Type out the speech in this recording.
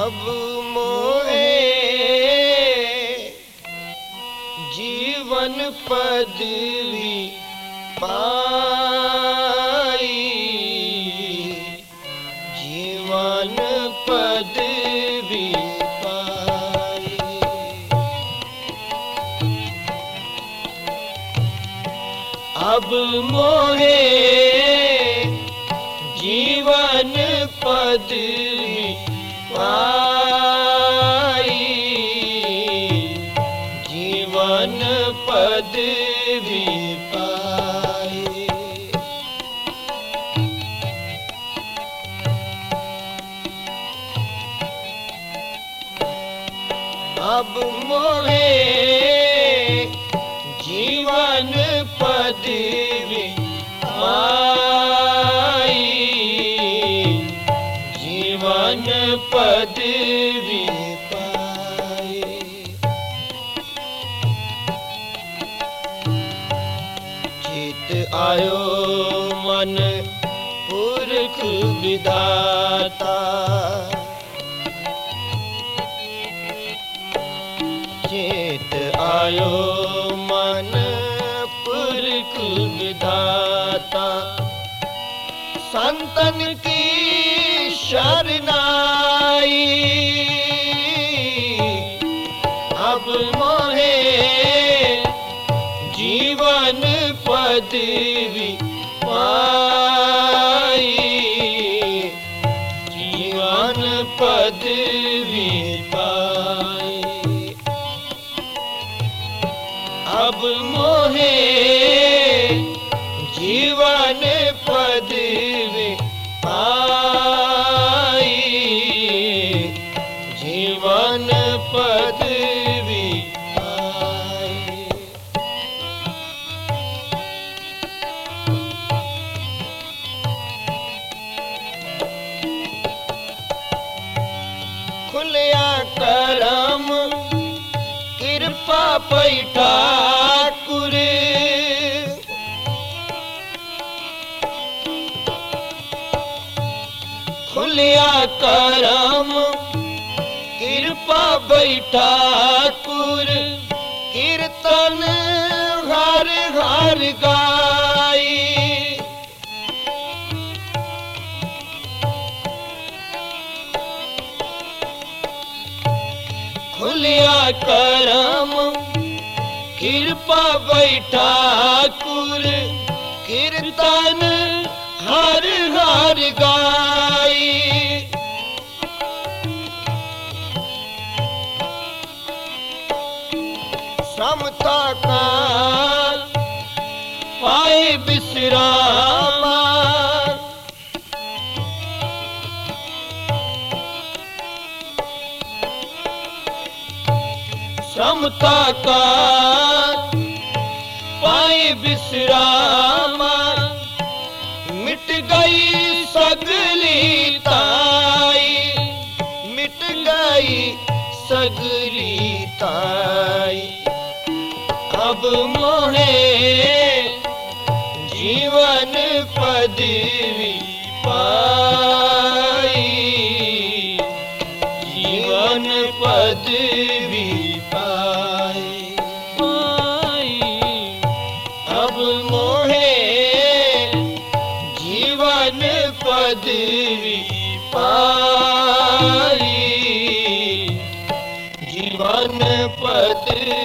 अब मोहे जीवन पदवी पाई, जीवन पदवी पाई। अब मोहे जीवन पदवी पाई, जीवन पदवी पाई। अब मोहे जीवन पदवी पाई, जीवन पदवी पाई। चित आयो मन पुरख विधाता, चित आयो मन पुरख विधाता। संतन की शरणाई, अब मोहे जीवन पदवी पाई, जीवन पदवी पाई। अब मोहे जीवन पदवी पाई, जीवन पदवी पाई। खुलिया करम कृपा पई ठाकुर, खुलिया करम कृपा पई ठाकुर। कीर्तन हर हर गाई, खुलिया करम कृपा पई ठाकुर। कीर्तन हर हर गाई, समता का पाए विश्रामा, समता का पाए विश्रामा। मिट गई सगली ताई, मिट गई सगली ताई। अब मोहे जीवन पदवी पाई, जीवन पदवी पाई। अब मोहे जीवन पदवी पाई, जीवन पदवी